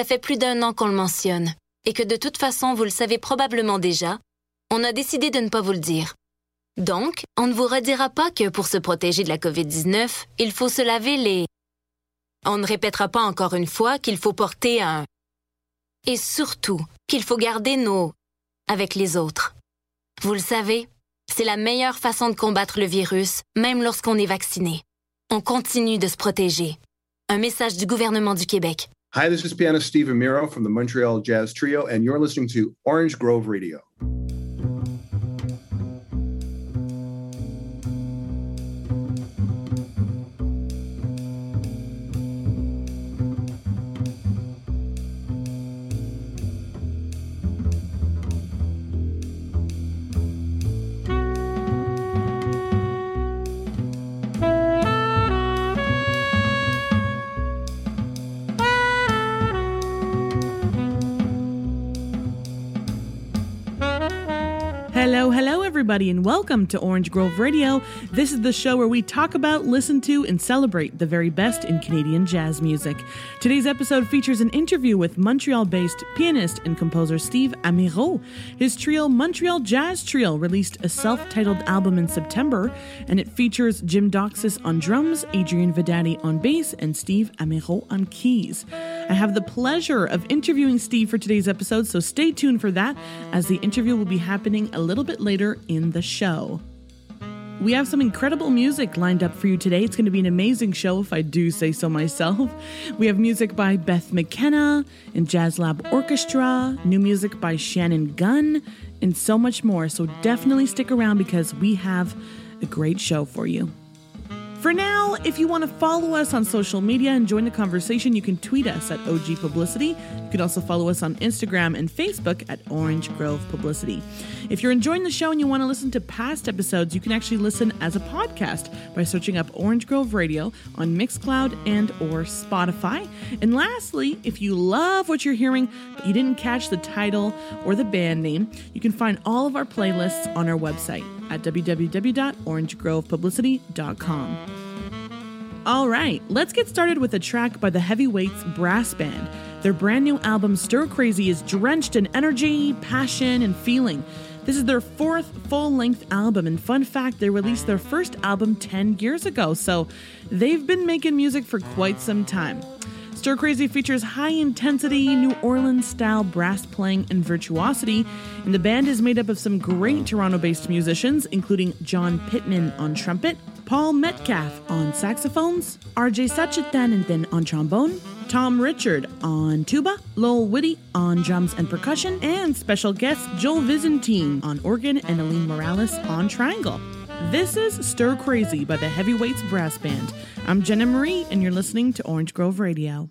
ça fait plus d'1 an qu'on le mentionne, et que de toute façon vous le savez probablement déjà, on a décidé de ne pas vous le dire. Donc, on ne vous redira pas que pour se protéger de la COVID-19, il faut se laver les... On ne répétera pas encore une fois qu'il faut porter un... Et surtout, qu'il faut garder nos... avec les autres. Vous le savez, c'est la meilleure façon de combattre le virus, même lorsqu'on est vacciné. On continue de se protéger. Un message du gouvernement du Québec. Hi, this is pianist Steve Amiro from the Montreal Jazz Trio, and you're listening to Orange Grove Radio. Hello, everybody, and welcome to Orange Grove Radio. This is the show where we talk about, listen to, and celebrate the very best in Canadian jazz music. Today's episode features an interview with Montreal-based pianist and composer Steve Amiro. His trio, Montreal Jazz Trio, released a self-titled album in September, and it features Jim Doxis on drums, Adrian Vidati on bass, and Steve Amiro on keys. I have the pleasure of interviewing Steve for today's episode, so stay tuned for that, as the interview will be happening a little bit later in the show. We have some incredible music lined up for you today. It's going to be an amazing show, if I do say so myself. We have music by Beth McKenna and Jazz Lab Orchestra, new music by Shannon Gunn, and so much more. So definitely stick around because we have a great show for you. For now, if you want to follow us on social media and join the conversation, you can tweet us at OG Publicity. You can also follow us on Instagram and Facebook at Orange Grove Publicity. If you're enjoying the show and you want to listen to past episodes, you can actually listen as a podcast by searching up Orange Grove Radio on Mixcloud and or Spotify. And lastly, if you love what you're hearing, but you didn't catch the title or the band name, you can find all of our playlists on our website at www.orangegrovepublicity.com. All right, let's get started with a track by the Heavyweights Brass Band. Their brand new album, Stir Crazy, is drenched in energy, passion, and feeling. This is their 4th full-length album, and fun fact, they released their first album 10 years ago, so they've been making music for quite some time. Stir Crazy features high-intensity, New Orleans-style brass playing and virtuosity, and the band is made up of some great Toronto-based musicians, including John Pittman on trumpet, Paul Metcalf on saxophones, RJ Satchitananthan on trombone, Tom Richard on tuba, Lowell Whitty on drums and percussion, and special guest Joel Vizentine on organ and Aline Morales on triangle. This is Stir Crazy by the Heavyweights Brass Band. I'm Jenna Marie, and you're listening to Orange Grove Radio.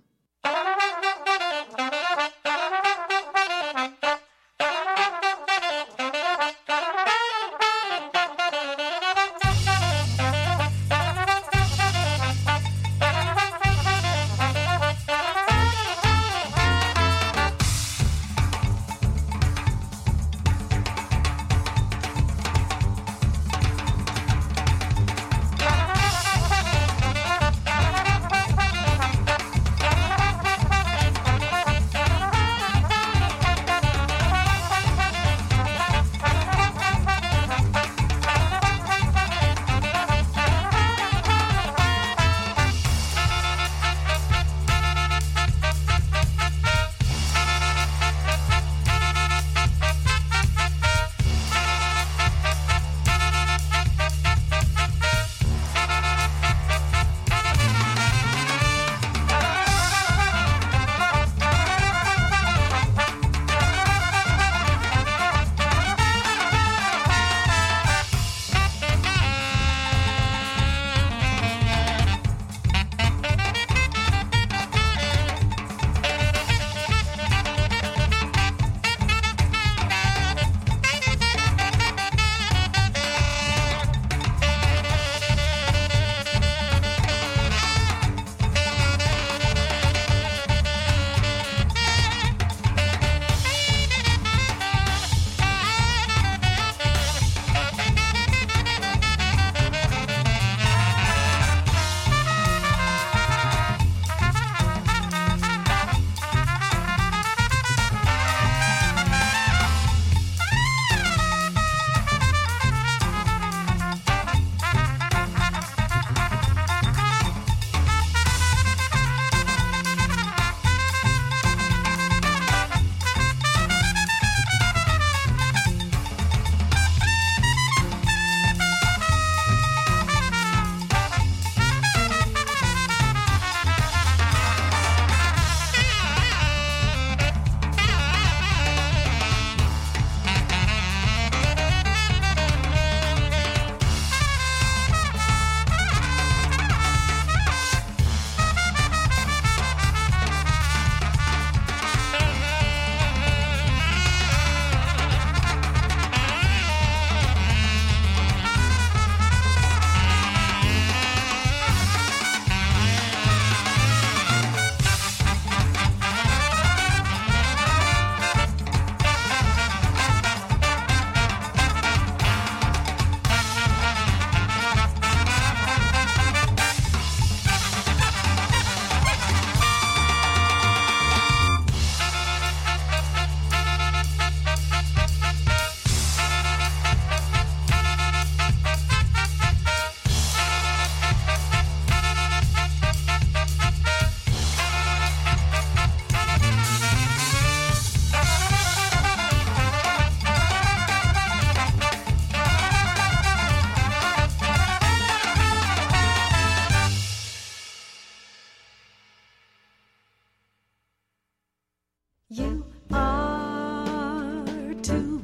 You are to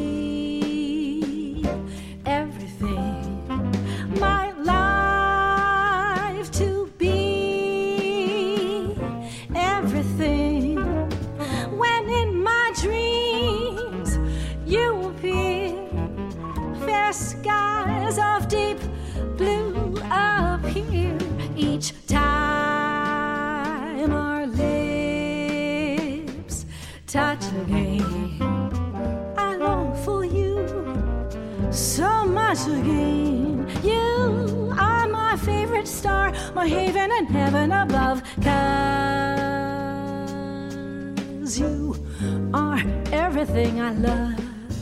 me everything my life to be, everything. When in my dreams you appear, fair skies of deep blue appear each time our lips touch again. I long for you so much again. You are my favorite star, my haven and heaven above, 'cause you are everything I love.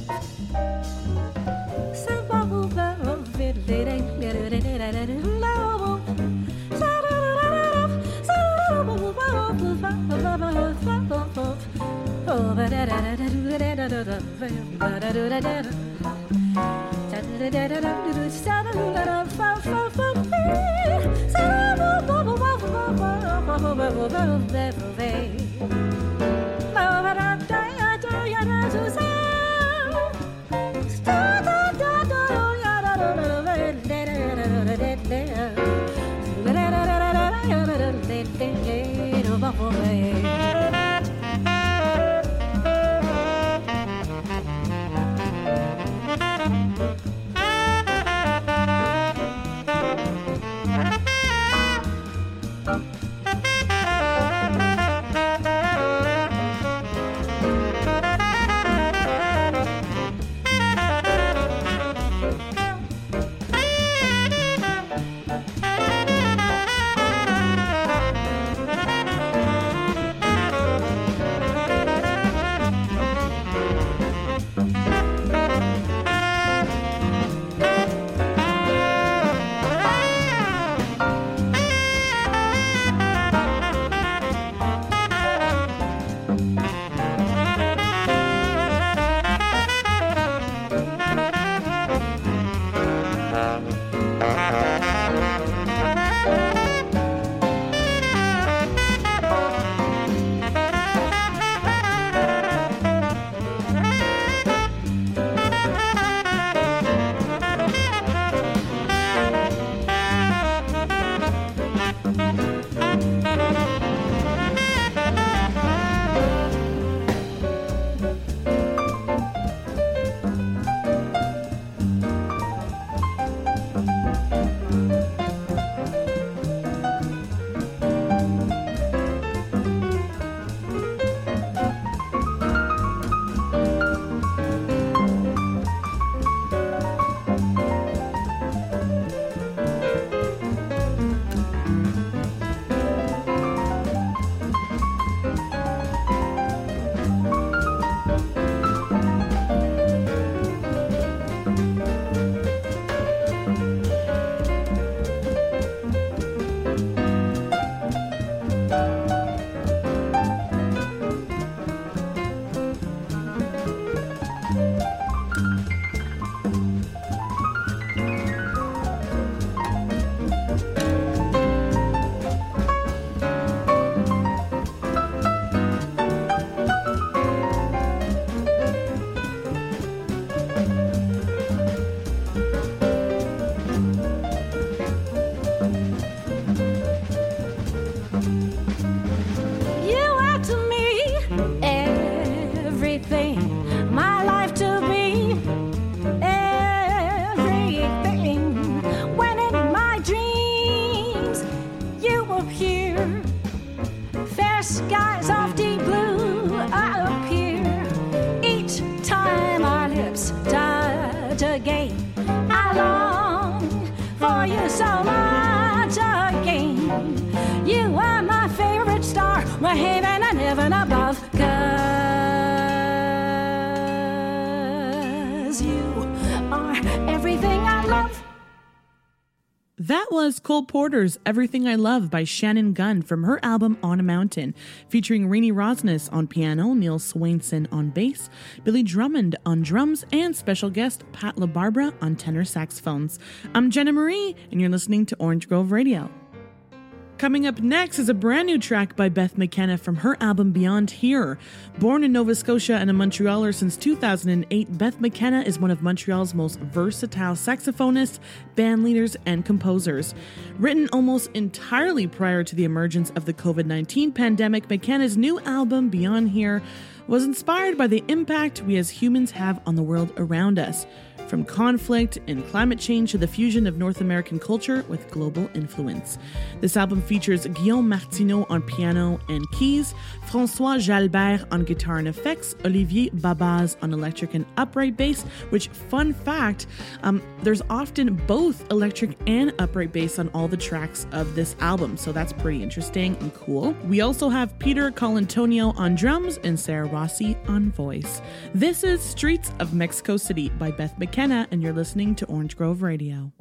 That was Cole Porter's Everything I Love by Shannon Gunn from her album On a Mountain, featuring Rainey Rosnes on piano, Neil Swainson on bass, Billy Drummond on drums, and special guest Pat LaBarbera on tenor saxophones. I'm Jenna Marie, and you're listening to Orange Grove Radio. Coming up next is a brand new track by Beth McKenna from her album Beyond Here. Born in Nova Scotia and a Montrealer since 2008, Beth McKenna is one of Montreal's most versatile saxophonists, band leaders, and composers. Written almost entirely prior to the emergence of the COVID-19 pandemic, McKenna's new album Beyond Here was inspired by the impact we as humans have on the world around us, from conflict and climate change to the fusion of North American culture with global influence. This album features Guillaume Martineau on piano and keys, François Jalbert on guitar and effects, Olivier Babaz on electric and upright bass, which, fun fact, there's often both electric and upright bass on all the tracks of this album, so that's pretty interesting and cool. We also have Peter Colantonio on drums and Sarah Rossi on voice. This is Streets of Mexico City by Beth McKenna, and you're listening to Orange Grove Radio.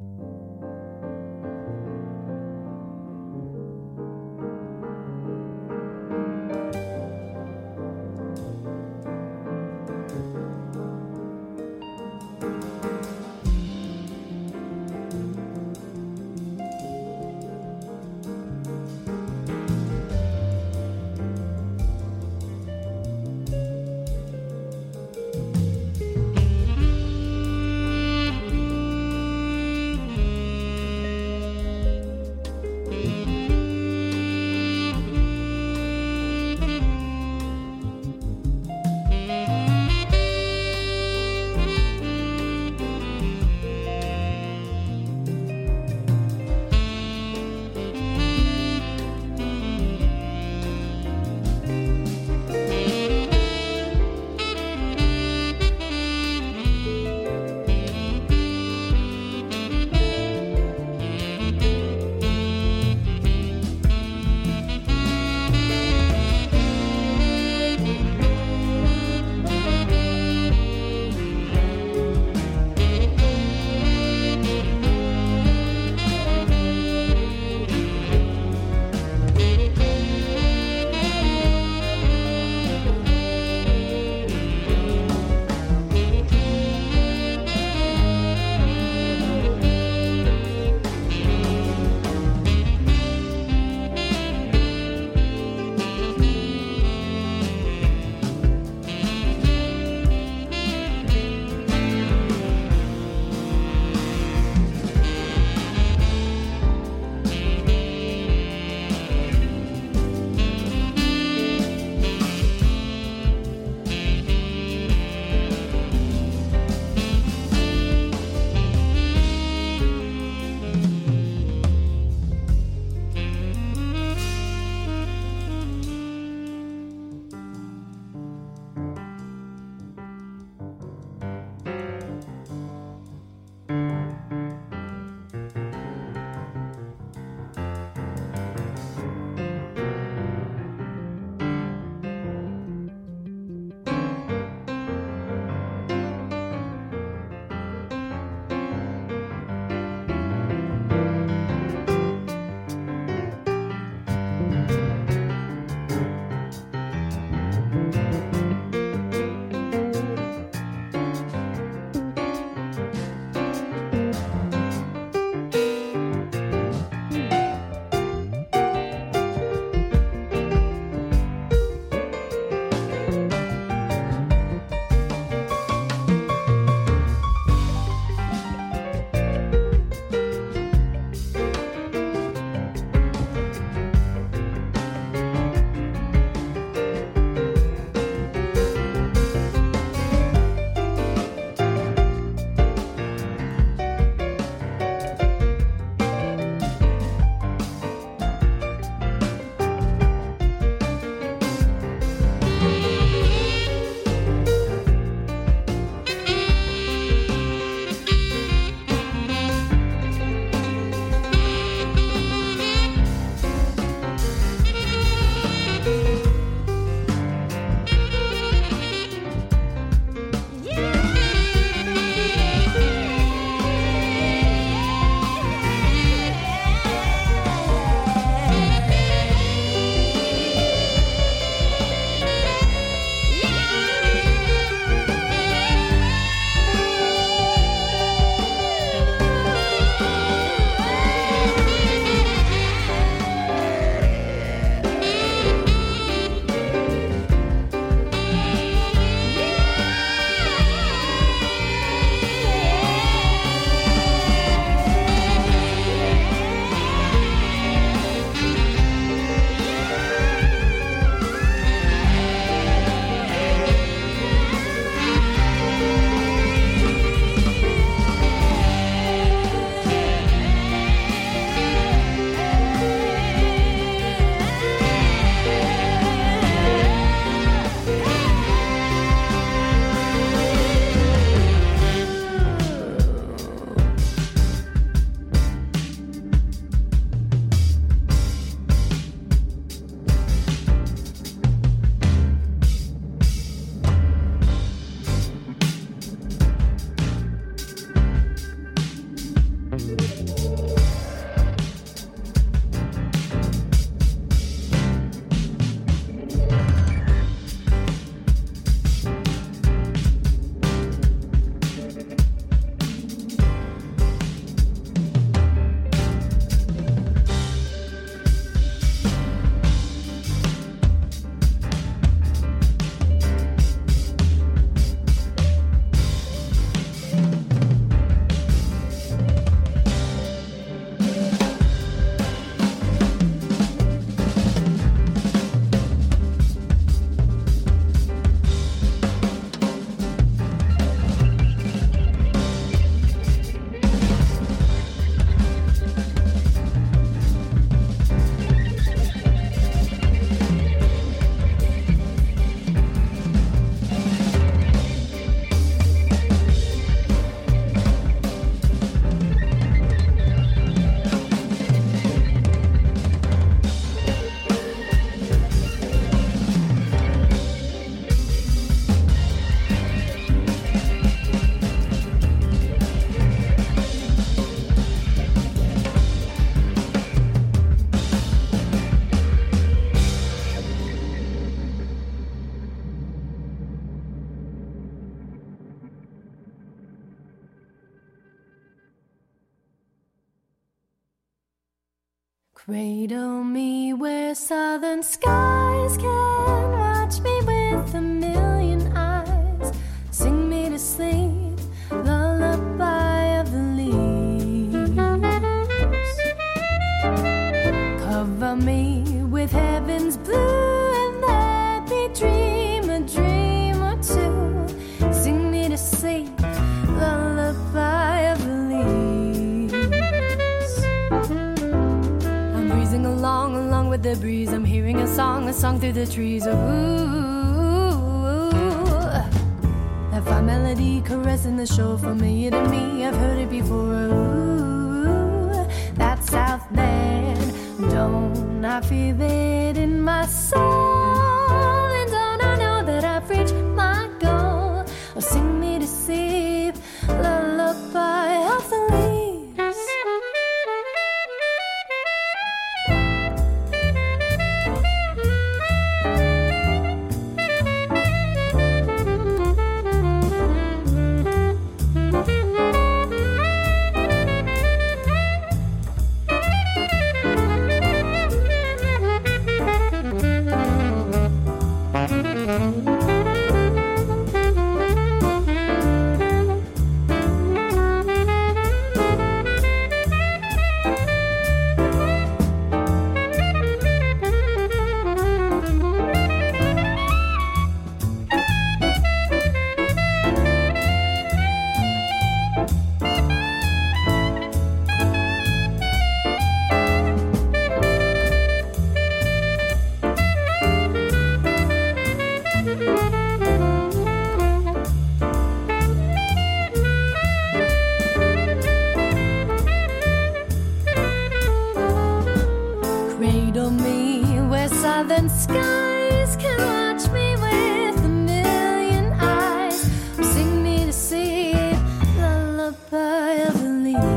Cradle me where southern skies can watch me with a million eyes. Sing me to sleep, lullaby of the leaves. Cover me with heaven's blue and let me dream a dream or two. Sing me to sleep, lullaby of the leaves. I'm breezing along with the breeze. I'm hearing a song through the trees. Ooh, that fine melody caressing the shore, familiar to me, I've heard it before. Ooh, that Southland, don't I feel it in my soul? And don't I know that I've reached my goal? Oh, sing me to sleep, lullaby of the leaves. Cradle me where southern skies can watch me with a million eyes. Sing me to sleep, lullaby of the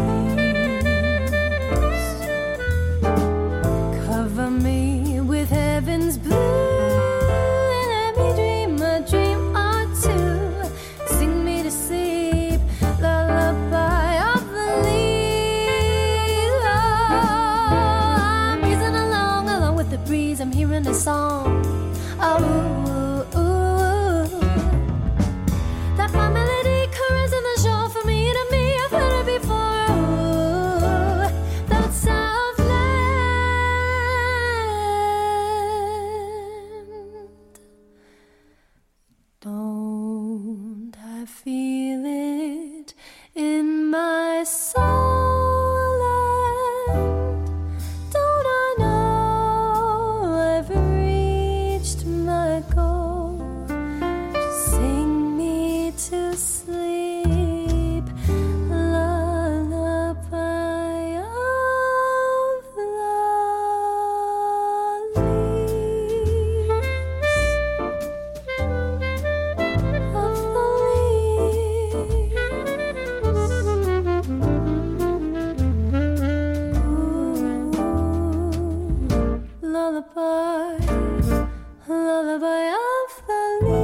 leaves. Cover me with heaven's blue and let me dream a dream or two. Sing me to sleep, lullaby of the leaves. Oh, I'm breezing along with the breeze. I'm hearing a song. Oh, that fine melody caressing the shore, for me to me, I've heard it before. Ooh, that Southland, don't I feel it in my soul? And don't I know I've reached my goal? Just sing me to sleep, lullaby of the leaves. Of the leaves. Ooh, lullaby, lullaby of the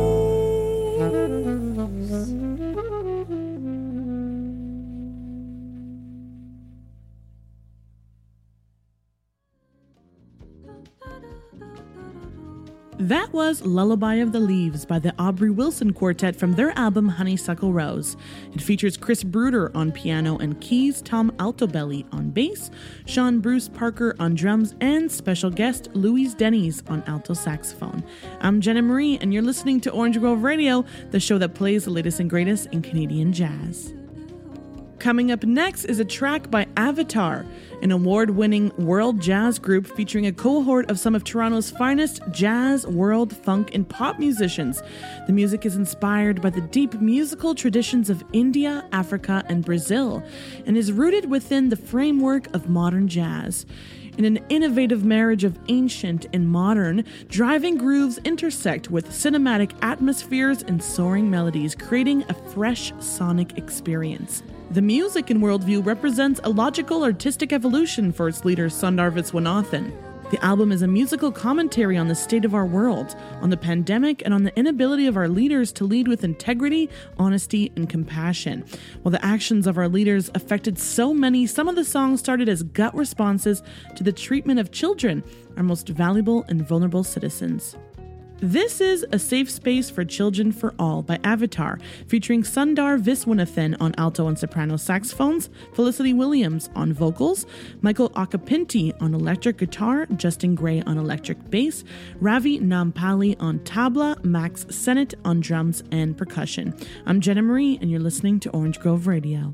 That was Lullaby of the Leaves by the Aubrey Wilson Quartet from their album Honeysuckle Rose. It features Chris Bruder on piano and keys, Tom Altobelli on bass, Sean Bruce Parker on drums, and special guest Louise Denny's on alto saxophone. I'm Jenna Marie, and you're listening to Orange Grove Radio, the show that plays the latest and greatest in Canadian jazz. Coming up next is a track by Avatar, an award-winning world jazz group featuring a cohort of some of Toronto's finest jazz, world, funk, and pop musicians. The music is inspired by the deep musical traditions of India, Africa, and Brazil, and is rooted within the framework of modern jazz. In an innovative marriage of ancient and modern, driving grooves intersect with cinematic atmospheres and soaring melodies, creating a fresh sonic experience. The music and worldview represents a logical artistic evolution for its leader Sundar Viswanathan. The album is a musical commentary on the state of our world, on the pandemic, and on the inability of our leaders to lead with integrity, honesty, and compassion. While the actions of our leaders affected so many, some of the songs started as gut responses to the treatment of children, our most valuable and vulnerable citizens. This is A Safe Space for Children for All by Avatar, featuring Sundar Viswanathan on alto and soprano saxophones, Felicity Williams on vocals, Michael Acapinti on electric guitar, Justin Gray on electric bass, Ravi Nampally on tabla, Max Sennett on drums and percussion. I'm Jenna Marie, and you're listening to Orange Grove Radio.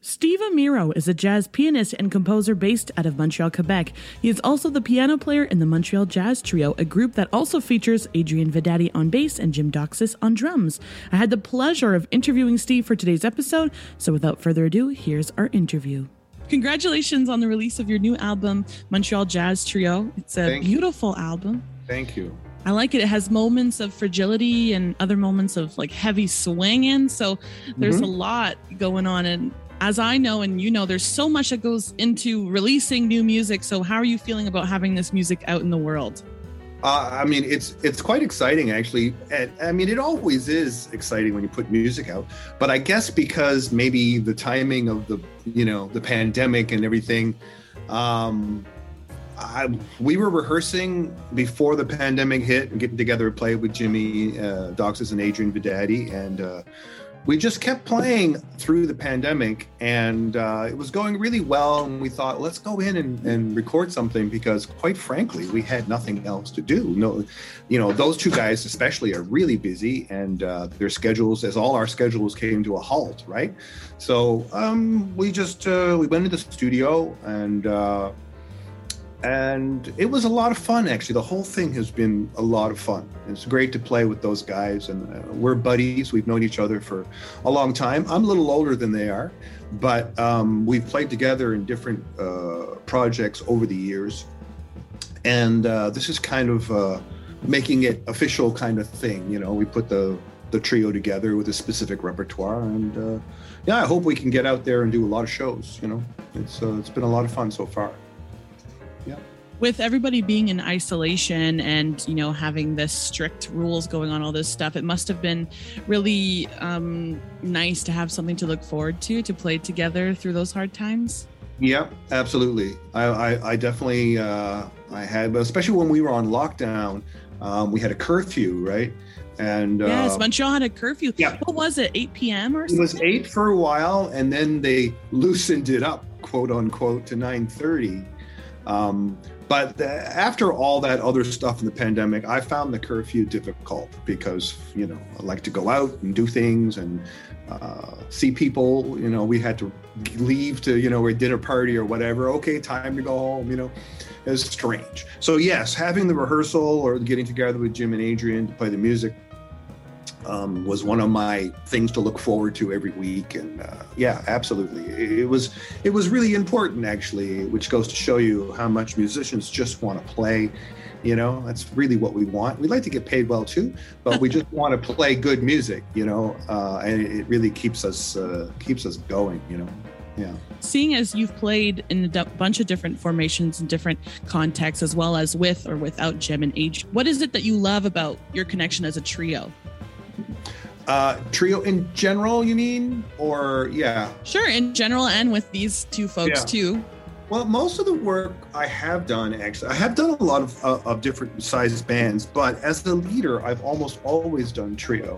Steve Amiro is a jazz pianist and composer based out of Montreal, Quebec. He is also the piano player in the Montreal Jazz Trio, a group that also features Adrian Vedati on bass and Jim Doxis on drums. I had the pleasure of interviewing Steve for today's episode, so without further ado, here's our interview. Congratulations on the release of your new album, Montreal Jazz Trio. It's a beautiful album. Thank you. I like it. It has moments of fragility and other moments of like heavy swinging. So there's a lot going on. And as I know, and you know, there's so much that goes into releasing new music. So how are you feeling about having this music out in the world? I mean, it's quite exciting, actually. And, I mean, it always is exciting when you put music out. But I guess because maybe the timing of the pandemic and everything, we were rehearsing before the pandemic hit and getting together to play with Jimmy Doxis and Adrian Vedati, and we just kept playing through the pandemic, and it was going really well. And we thought, let's go in and record something, because quite frankly, we had nothing else to do. No, those two guys especially are really busy, and their schedules, as all our schedules, came to a halt, right? So we went into the studio, and it was a lot of fun, actually. The whole thing has been a lot of fun. It's great to play with those guys, and we're buddies. We've known each other for a long time. I'm a little older than they are, but we've played together in different projects over the years. And this is kind of making it official kind of thing. We put the trio together with a specific repertoire, and I hope we can get out there and do a lot of shows. It's been a lot of fun so far. Yeah. With everybody being in isolation and, having this strict rules going on, all this stuff, it must have been really nice to have something to look forward to play together through those hard times. Yeah, absolutely. I definitely, I had, especially when we were on lockdown, we had a curfew, right? And yes, Montreal had a curfew. Yeah. What was it, 8 p.m. or something? It was 8 for a while, and then they loosened it up, quote unquote, to 9:30. But after all that other stuff in the pandemic, I found the curfew difficult because, I like to go out and do things and see people. We had to leave to, a dinner party or whatever. Okay, time to go home, It was strange. So yes, having the rehearsal or getting together with Jim and Adrian to play the music was one of my things to look forward to every week. And absolutely. It was really important, actually, which goes to show you how much musicians just want to play. That's really what we want. We like to get paid well too, but we just want to play good music, and it really keeps us going, Yeah. Seeing as you've played in a bunch of different formations and different contexts, as well as with or without Jim and Adrian, what is it that you love about your connection as a trio? Trio in general, you mean? Or, yeah. Sure, in general, and with these two folks too. Well, most of the work I have done, actually, I have done a lot of different sizes bands, but as the leader, I've almost always done trio.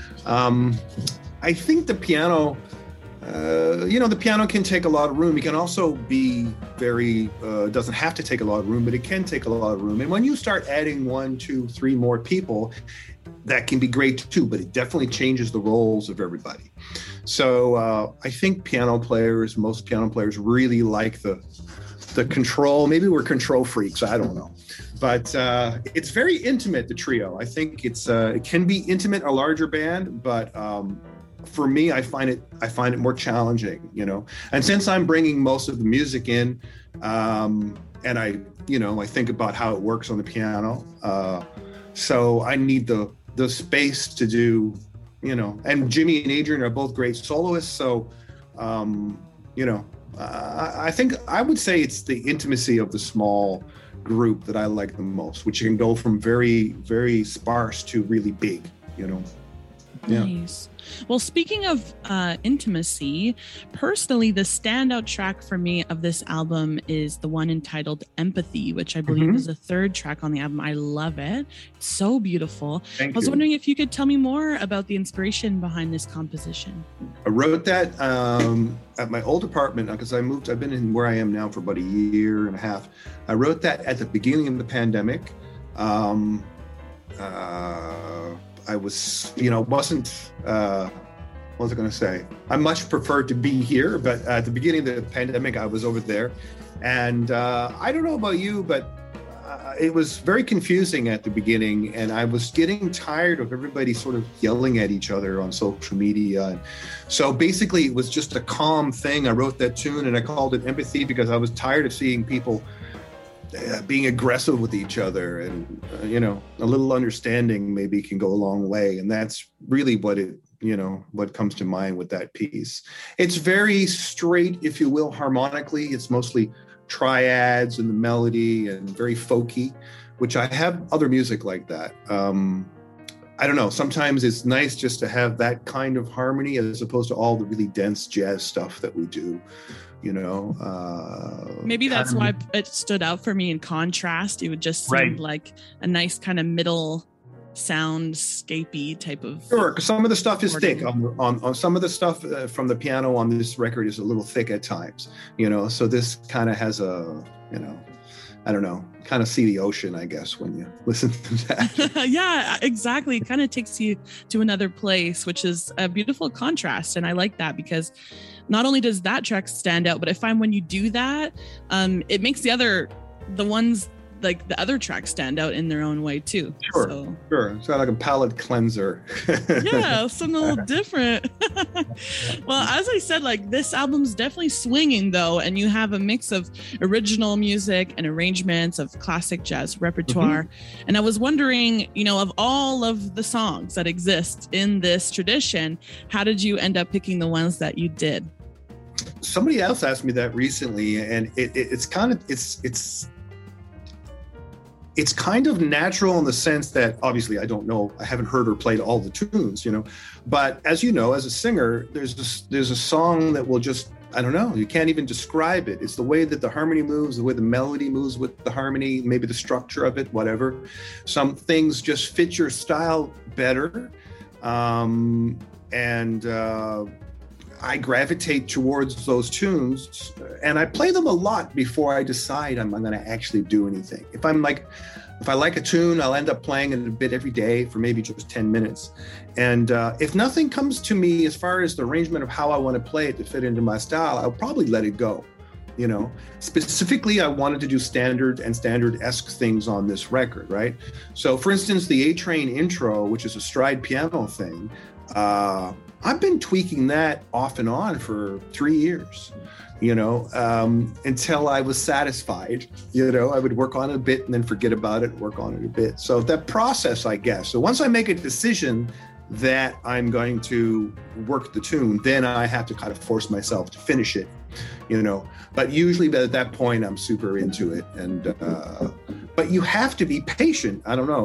I think the piano, the piano can take a lot of room. It can also be very, doesn't have to take a lot of room, but it can take a lot of room. And when you start adding 1, 2, 3 more people, that can be great too, but it definitely changes the roles of everybody. So I think most piano players really like the control. Maybe we're control freaks, I don't know. But it's very intimate, the trio. I think it can be intimate, a larger band, but for me, I find it more challenging, And since I'm bringing most of the music in, and I think about how it works on the piano, so I need the space to do, and Jimmy and Adrian are both great soloists. So, I think I would say it's the intimacy of the small group that I like the most, which can go from very, very sparse to really big, Yeah. Nice. Well, speaking of intimacy, personally, the standout track for me of this album is the one entitled Empathy, which I believe is the third track on the album. I love it. It's so beautiful. I was wondering if you could tell me more about the inspiration behind this composition. I wrote that at my old apartment because I've been in where I am now for about a year and a half. I wrote that at the beginning of the pandemic. I was, wasn't what was I going to say? I much prefer to be here, but at the beginning of the pandemic, I was over there. And I don't know about you, but it was very confusing at the beginning. And I was getting tired of everybody sort of yelling at each other on social media. And so basically, it was just a calm thing. I wrote that tune and I called it Empathy because I was tired of seeing people being aggressive with each other. And, a little understanding maybe can go a long way. And that's really what comes to mind with that piece. It's very straight, if you will, harmonically. It's mostly triads and the melody and very folky, which I have other music like that. I don't know. Sometimes it's nice just to have that kind of harmony as opposed to all the really dense jazz stuff that we do, Maybe that's why it stood out for me in contrast. It would just seem like a nice kind of middle soundscapey type of. Sure, because some of the stuff is thick. On some of the stuff from the piano on this record is a little thick at times, So this kind of has a, I don't know, kind of see the ocean, I guess, when you listen to that. Yeah, exactly. It kind of takes you to another place, which is a beautiful contrast. And I like that because not only does that track stand out, but I find when you do that, it makes the other tracks stand out in their own way too. Sure. It's got like a palate cleanser. Yeah, something a little different. Well, as I said, this album's definitely swinging though, and you have a mix of original music and arrangements of classic jazz repertoire. Mm-hmm. And I was wondering, of all of the songs that exist in this tradition, how did you end up picking the ones that you did? Somebody else asked me that recently, and it's kind of natural in the sense that obviously I haven't heard or played all the tunes, but as you know, as a singer, there's a song that will just, I don't know, you can't even describe it. It's the way that the harmony moves, the way the melody moves with the harmony, maybe the structure of it, whatever. Some things just fit your style better. I gravitate towards those tunes and I play them a lot before I decide I'm going to actually do anything. If I like a tune, I'll end up playing it a bit every day for maybe just 10 minutes. And if nothing comes to me as far as the arrangement of how I want to play it to fit into my style, I'll probably let it go. Specifically, I wanted to do standard and standard-esque things on this record, right? So for instance, the A-Train intro, which is a stride piano thing, I've been tweaking that off and on for 3 years, until I was satisfied. I would work on it a bit and then forget about it, work on it a bit. So that process, I guess. So once I make a decision that I'm going to work the tune, then I have to kind of force myself to finish it, But usually at that point, I'm super into it. And but you have to be patient. I don't know,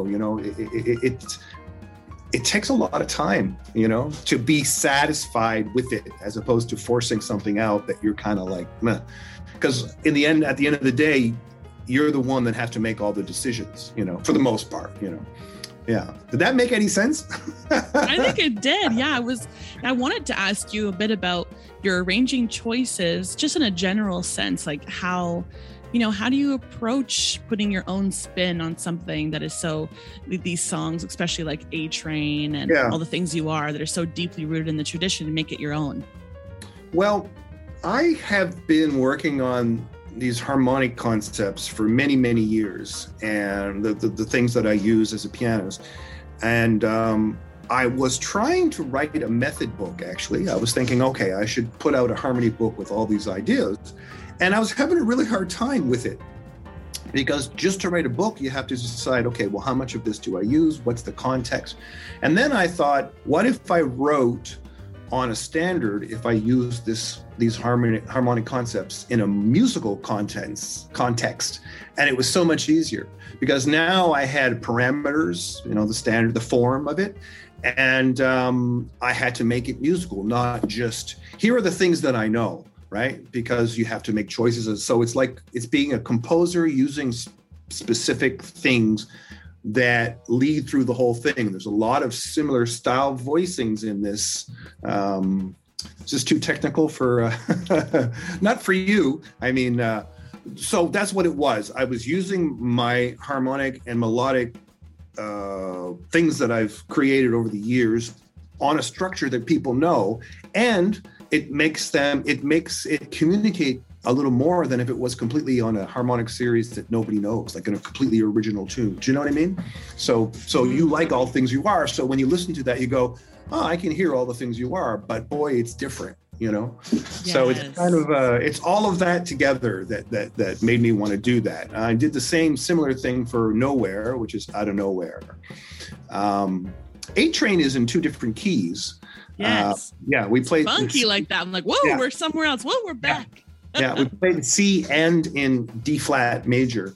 it takes a lot of time, to be satisfied with it as opposed to forcing something out that you're kind of like, meh. Because at the end of the day, you're the one that has to make all the decisions, for the most part, Yeah. Did that make any sense? I think it did. Yeah, I wanted to ask you a bit about your arranging choices, just in a general sense, like how do you approach putting your own spin on something that is so, these songs, especially like A-Train and all the things that are so deeply rooted in the tradition, to make it your own? Well, I have been working on these harmonic concepts for many, many years, and the things that I use as a pianist. And I was trying to write a method book, actually. I was thinking, okay, I should put out a harmony book with all these ideas. And I was having a really hard time with it because just to write a book, you have to decide, okay, well, how much of this do I use? What's the context? And then I thought, what if I wrote on a standard, if I use these harmonic concepts in a musical context? And it was so much easier because now I had parameters, the standard, the form of it. And I had to make it musical, not just, here are the things that I know. Right? Because you have to make choices. So it's like it's being a composer using specific things that lead through the whole thing. There's a lot of similar style voicings in this. It's just too technical for, not for you. I mean, so that's what it was. I was using my harmonic and melodic things that I've created over the years on a structure that people know, and it makes it communicate a little more than if it was completely on a harmonic series that nobody knows, like in a completely original tune. Do you know what I mean? So you like All Things You Are. So when you listen to that, you go, oh, I can hear all the things you are, but boy, it's different, you know? Yes. So it's kind of, it's all of that together that made me want to do that. I did the similar thing for Nowhere, which is Out of Nowhere. A-Train is in 2 different keys. Yes. We played funky like that. I'm like, whoa, we're somewhere else. Whoa, we're back. Yeah, we played in C and in D flat major.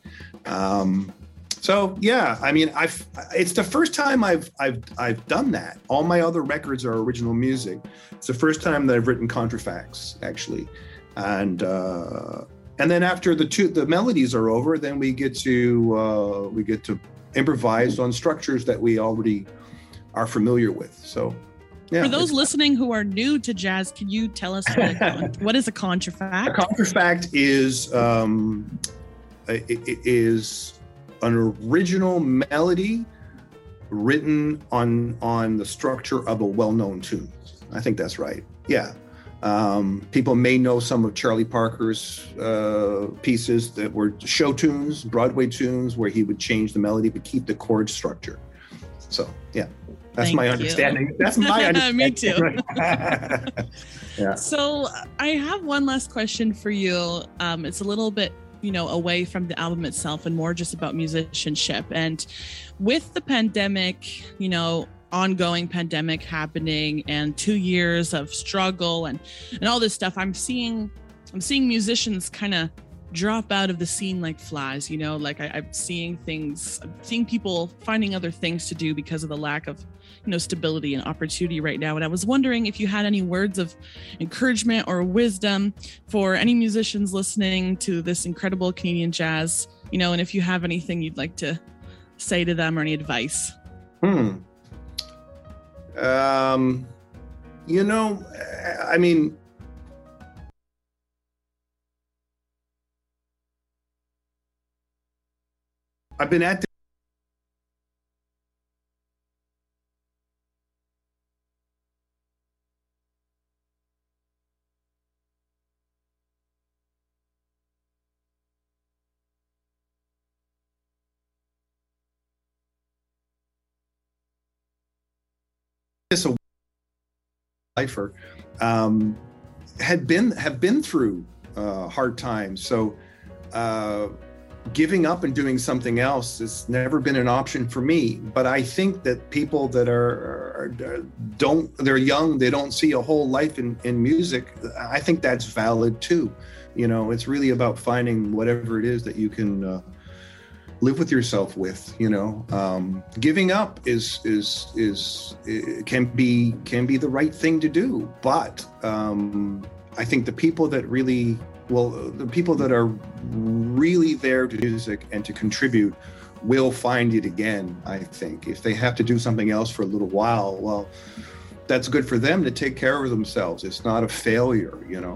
So yeah, I mean, it's the first time I've done that. All my other records are original music. It's the first time that I've written contrafacts, actually, and then after the melodies are over, then we get to improvise on structures that we already are familiar with. So. Yeah, for those listening who are new to jazz, can you tell us what is a contrafact? A contrafact is an original melody written on the structure of a well-known tune. I think that's right. Yeah. People may know some of Charlie Parker's pieces that were show tunes, Broadway tunes, where he would change the melody but keep the chord structure. So, yeah. That's my understanding. That's my understanding. Me too. Yeah. So I have one last question for you. It's a little bit, away from the album itself and more just about musicianship. And with the pandemic, ongoing pandemic happening and 2 years of struggle and all this stuff, I'm seeing musicians kind of drop out of the scene like flies, like I'm seeing people finding other things to do because of the lack of, stability and opportunity right now. And I was wondering if you had any words of encouragement or wisdom for any musicians listening to this incredible Canadian jazz, and if you have anything you'd like to say to them or any advice. I mean, I've been at this a lifer, have been through hard times. So giving up and doing something else has never been an option for me. But I think that people that they're young, they don't see a whole life in music. I think that's valid too. It's really about finding whatever it is that you can live with yourself with. Giving up can be the right thing to do. But I think the people that are really there to do music and to contribute will find it again. I think if they have to do something else for a little while, well, that's good for them to take care of themselves. It's not a failure,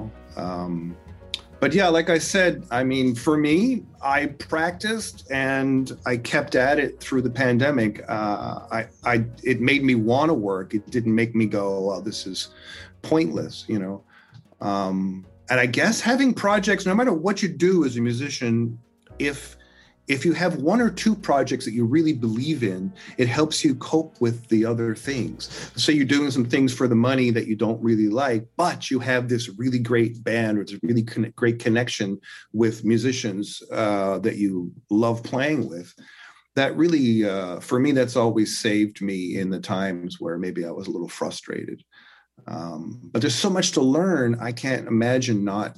But yeah, like I said, I mean, for me, I practiced and I kept at it through the pandemic. It made me want to work. It didn't make me go, well, this is pointless, And I guess having projects, no matter what you do as a musician, if you have 1 or 2 projects that you really believe in, it helps you cope with the other things. So you're doing some things for the money that you don't really like, but you have this really great band or this really great connection with musicians that you love playing with. That really, for me, that's always saved me in the times where maybe I was a little frustrated. But there's so much to learn. I can't imagine not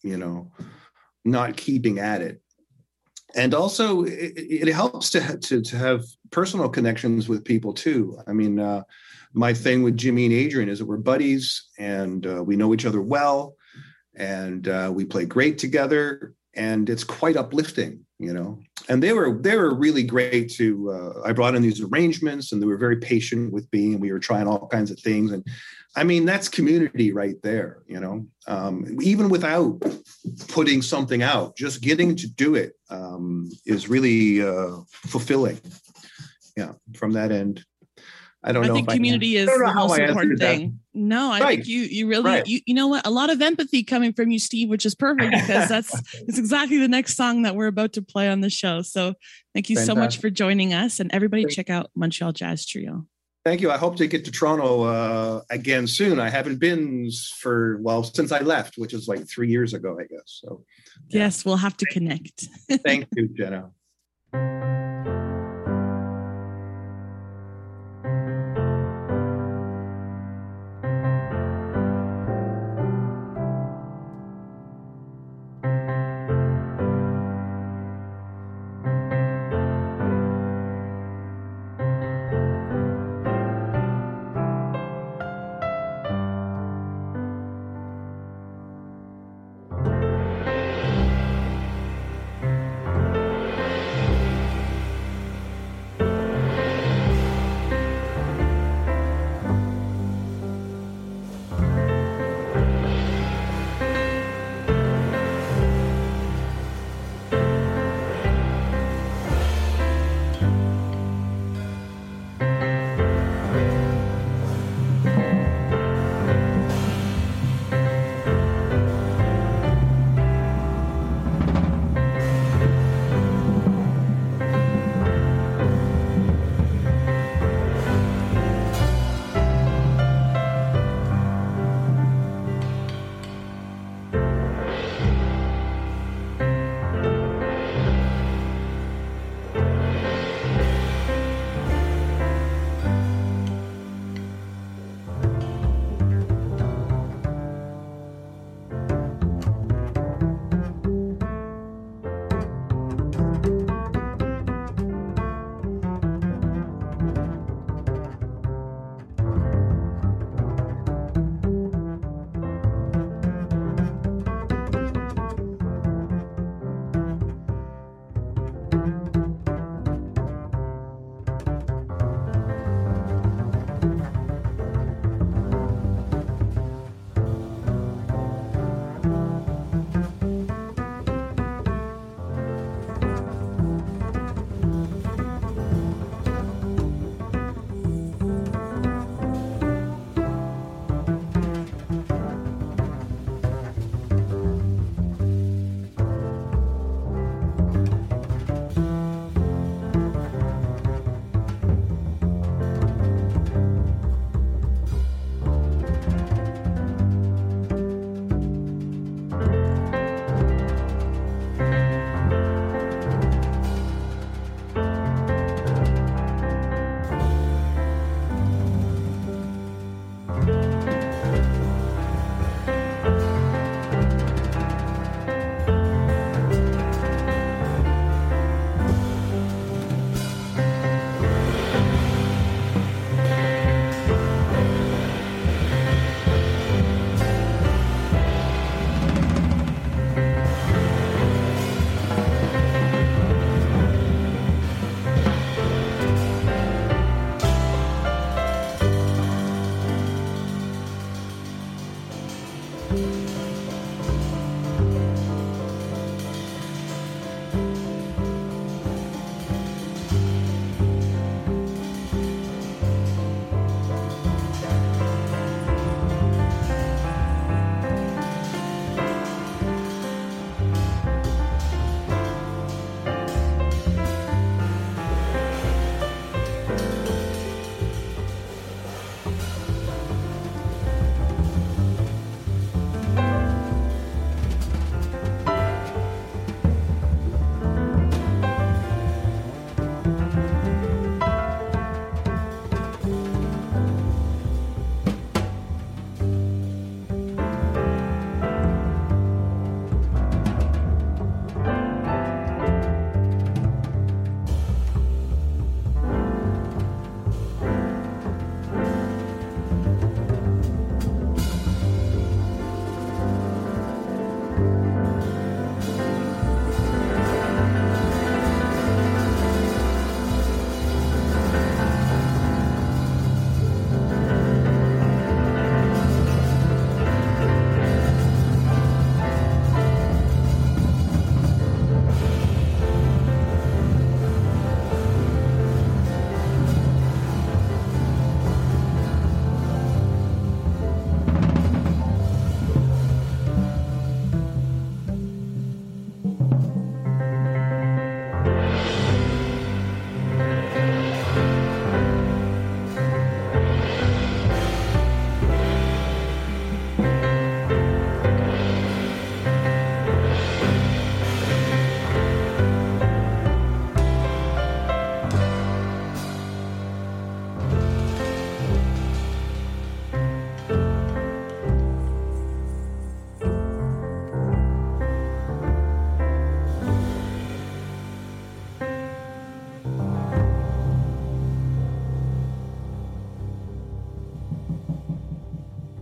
keeping at it. And also, it helps to have personal connections with people too. I mean, my thing with Jimmy and Adrian is that we're buddies, and we know each other well, and we play great together, and it's quite uplifting, And they were really great to. I brought in these arrangements, and they were very patient with me, and we were trying all kinds of things. And I mean, that's community right there, even without putting something out, just getting to do it is really fulfilling. Yeah, from that end. I don't know. I think community is the most important thing. No, I think you really, you know what? A lot of empathy coming from you, Steve, which is perfect because it's exactly the next song that we're about to play on the show. So thank you so much for joining us, and everybody check out Montreal Jazz Trio. Thank you. I hope to get to Toronto again soon. I haven't been since I left, which is like 3 years ago, I guess. So yes, we'll have to connect. Thank you, Jenna.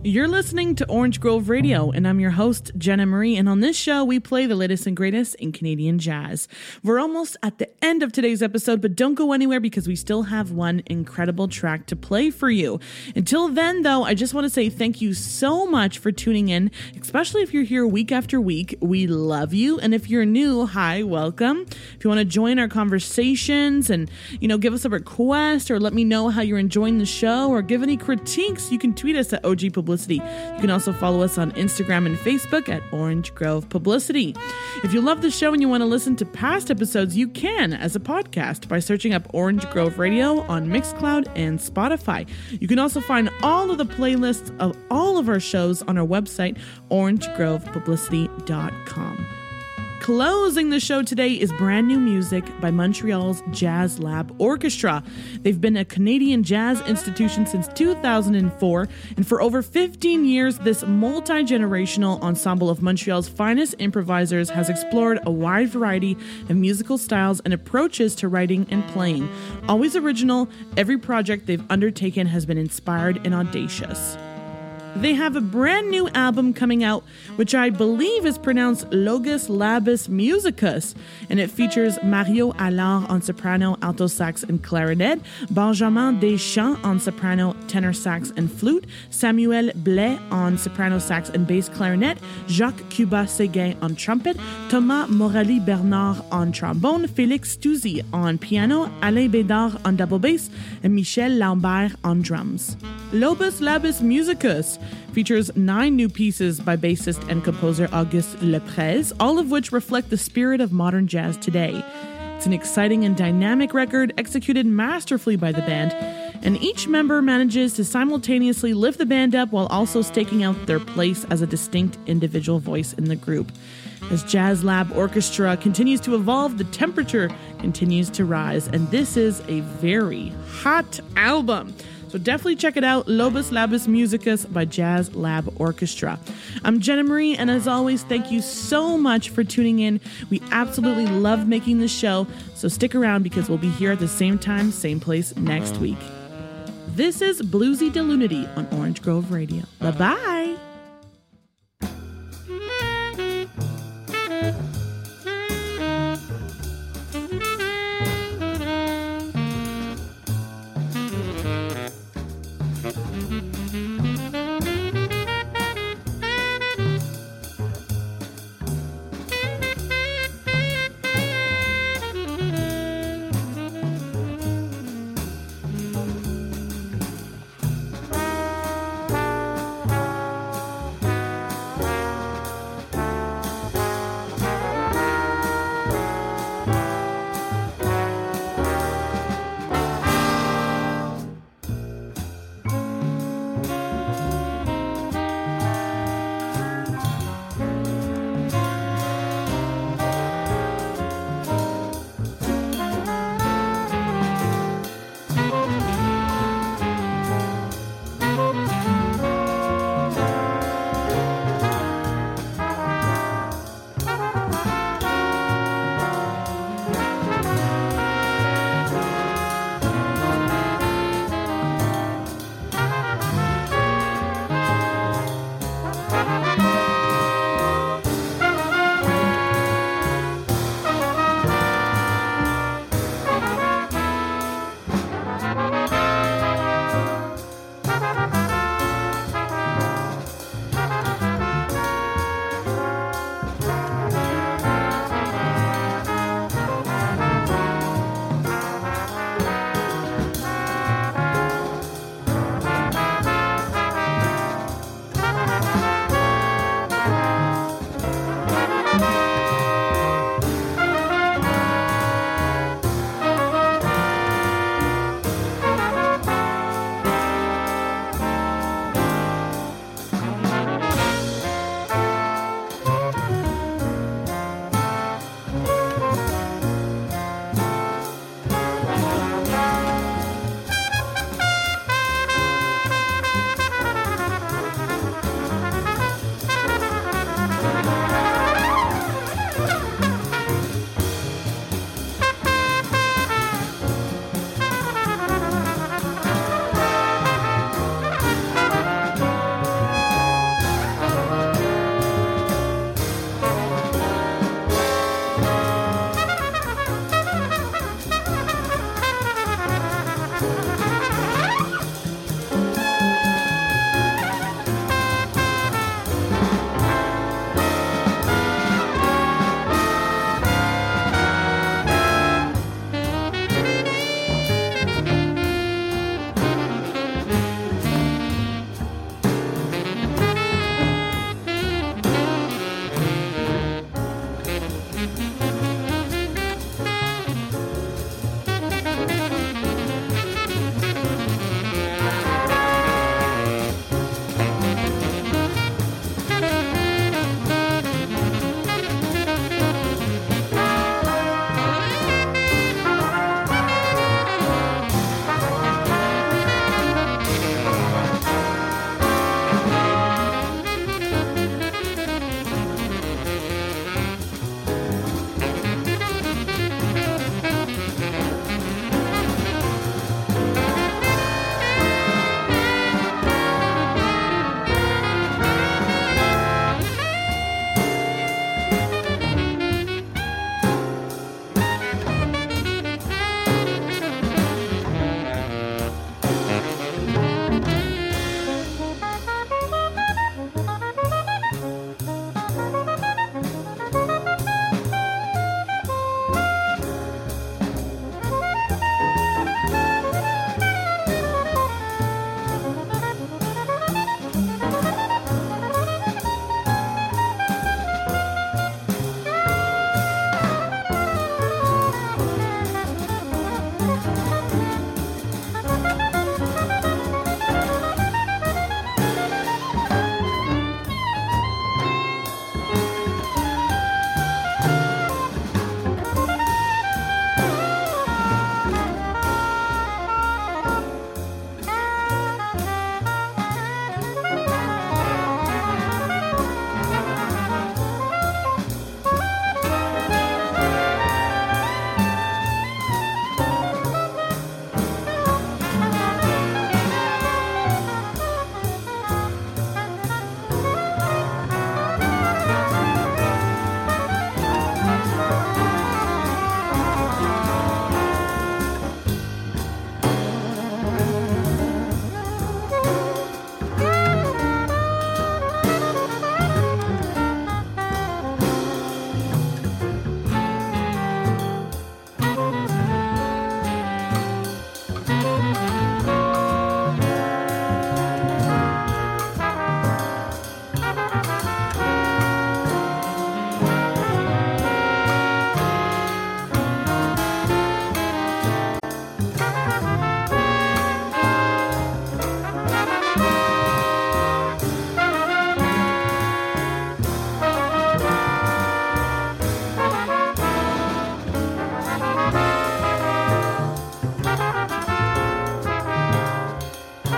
You're listening to Orange Grove Radio, and I'm your host, Jenna Marie, and on this show, we play the latest and greatest in Canadian jazz. We're almost at the end of today's episode, but don't go anywhere because we still have one incredible track to play for you. Until then, though, I just want to say thank you so much for tuning in, especially if you're here week after week. We love you, and if you're new, hi, welcome. If you want to join our conversations and, give us a request or let me know how you're enjoying the show or give any critiques, you can tweet us at OG Publicity. You can also follow us on Instagram and Facebook at Orange Grove Publicity. If you love the show and you want to listen to past episodes, you can as a podcast by searching up Orange Grove Radio on Mixcloud and Spotify. You can also find all of the playlists of all of our shows on our website, orangegrovepublicity.com. Closing the show today is brand new music by Montreal's Jazz Lab Orchestra. They've been a Canadian jazz institution since 2004, and for over 15 years, this multi-generational ensemble of Montreal's finest improvisers has explored a wide variety of musical styles and approaches to writing and playing. Always original, every project they've undertaken has been inspired and audacious. They have a brand new album coming out, which I believe is pronounced Logus Labus Musicus, and it features Mario Allard on soprano, alto sax, and clarinet, Benjamin Deschamps on soprano, tenor sax, and flute, Samuel Blais on soprano sax and bass clarinet, Jacques Cuba-Séguin on trumpet, Thomas Morali-Bernard on trombone, Félix Touzy on piano, Alain Bédard on double bass, and Michel Lambert on drums. Logus Labus Musicus features 9 new pieces by bassist and composer Auguste Leprez, all of which reflect the spirit of modern jazz today. It's an exciting and dynamic record executed masterfully by the band, and each member manages to simultaneously lift the band up while also staking out their place as a distinct individual voice in the group. As Jazz Lab Orchestra continues to evolve, the temperature continues to rise, and this is a very hot album. So definitely check it out, Logus Labus Musicus by Jazz Lab Orchestra. I'm Jenna Marie, and as always, thank you so much for tuning in. We absolutely love making this show, so stick around because we'll be here at the same time, same place next week. This is Bluesy Delunity on Orange Grove Radio. Bye-bye!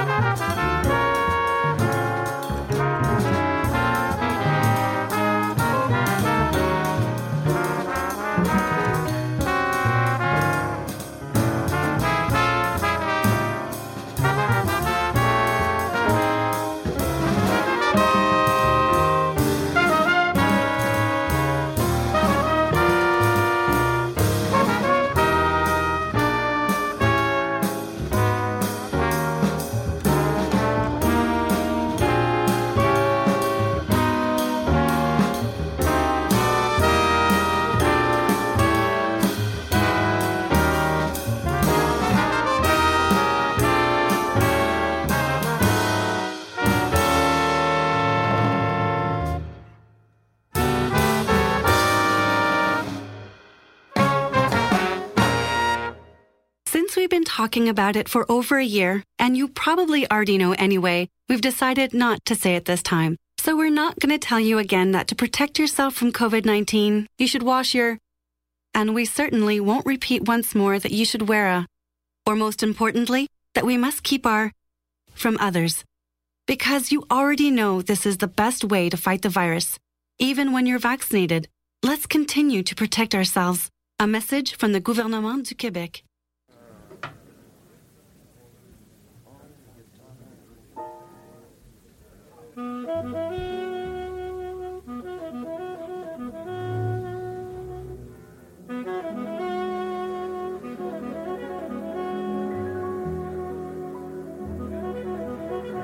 Since we've been talking about it for over a year, and you probably already know anyway, we've decided not to say it this time. So we're not going to tell you again that to protect yourself from COVID-19, you should wash your... And we certainly won't repeat once more that you should wear a... Or most importantly, that we must keep our... from others. Because you already know this is the best way to fight the virus. Even when you're vaccinated, let's continue to protect ourselves. A message from the Gouvernement du Québec.